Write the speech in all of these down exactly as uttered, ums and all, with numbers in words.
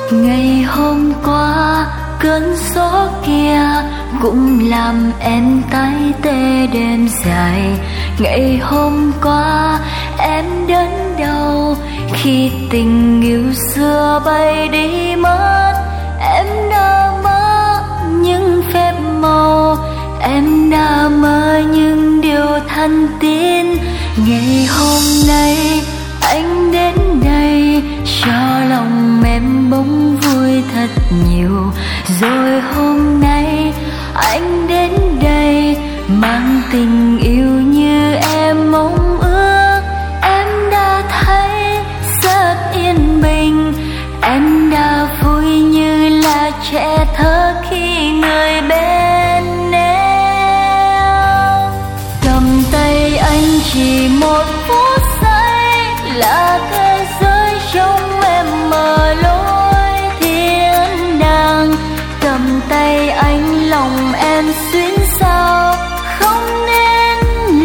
Ngày hôm qua cơn gió kia cũng làm em tái tê đêm dài. Ngày hôm qua em đớn đau khi tình yêu xưa bay đi mất. Em đã mất những phép màu, em đã mơ những điều thân tin. Ngày hôm nay anh đến đây cho lòng em bỗng vui thật nhiều. Rồi hôm nay anh đến đây mang tình yêu như em mong ước. Em đã thấy rất yên bình, em đã vui như là trẻ thơ khi người bên em. Cầm tay anh chỉ một phút giây là thế giới trong em mở lối thiên đàng. Cầm tay anh lòng em xuyến sao không nên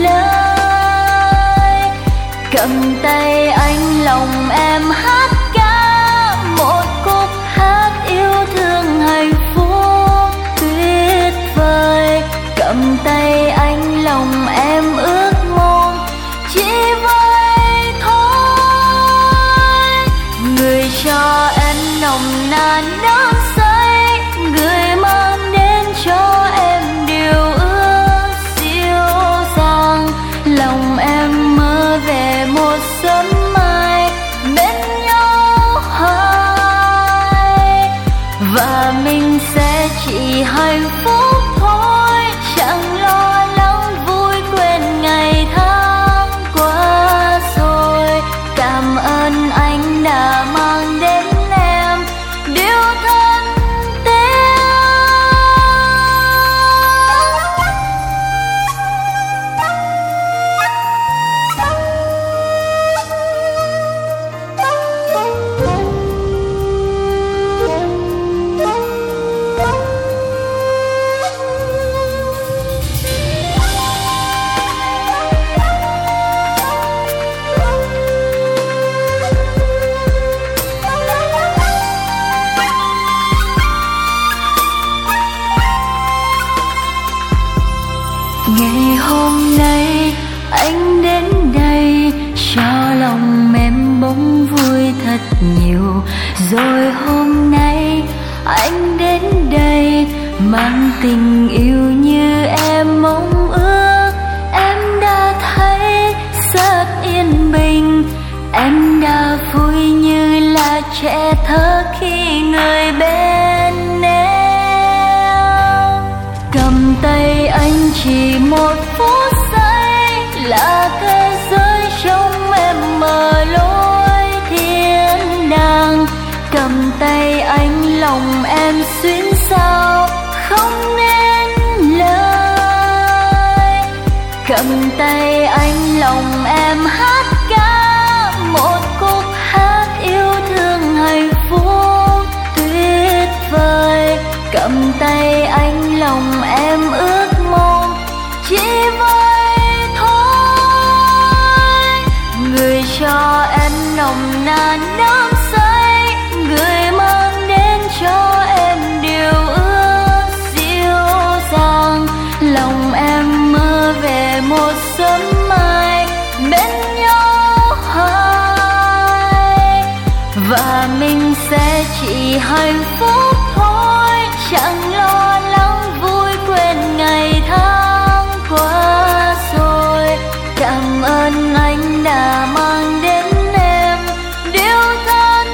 lời. Cầm tay anh lòng em hát ca một khúc hát yêu thương hạnh phúc tuyệt vời. Cầm tay anh lòng em ước mong chỉ vậy thôi. Người cho em nồng nàn đắm say, người mang đến cho em điều ước dịu dàng. Lòng em mơ về một sớm mai bên nhau hai, và mình sẽ chỉ hạnh phúc thôi, chẳng lo lắng vui quên ngày tháng qua rồi. Cảm ơn anh đã mang đến em điều thân thiết. Ngày hôm nay anh đến đây cho lòng em bỗng vui thật nhiều. Rồi hôm nay anh đến đây mang tình yêu như em mong ước. Em đã thấy rất yên bình, em đã vui như là trẻ thơ khi người bên em. Cầm tay anh chỉ một phút giây là thế giới trong em mở lối thiên đàng. Cầm tay anh lòng em xuyến sao không nên lời. Cầm tay anh lòng em hát ca một khúc hát yêu thương hạnh phúc tuyệt vời. Cầm tay anh lòng em ước mong chỉ vậy thôi. Người cho em nồng nàn đắm say, người mang đến cho em điều ước dịu dàng. Lòng em mơ về một sớm mai bên nhau hai, và mình sẽ chỉ hạnh phúc thôi, chẳng lo lắng vui quên ngày tháng qua rồi. Cảm ơn anh đã mang đến em điều thân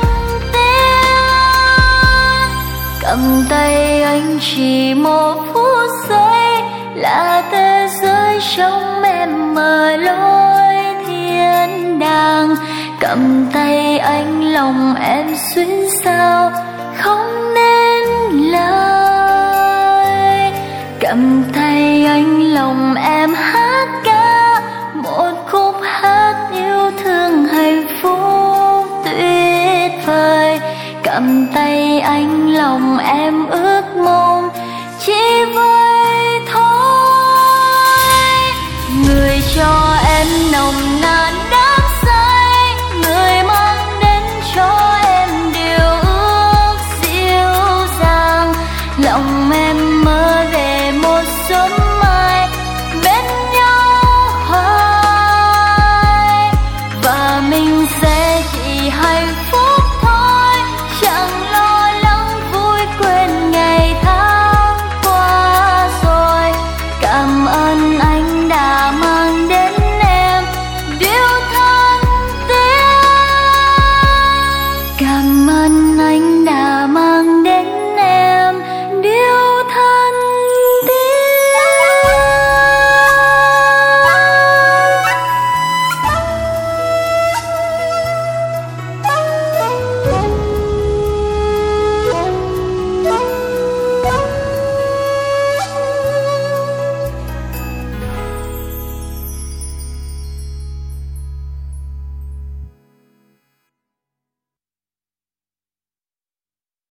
thiết. Cầm tay anh chỉ một phút giây là thế giới trong em mở lối thiên đàng. Cầm tay anh lòng em xuyến sao không nên lời. Cầm tay anh lòng em hát ca một khúc hát yêu thương hạnh phúc tuyệt vời. Cầm tay anh lòng em ước mong chỉ với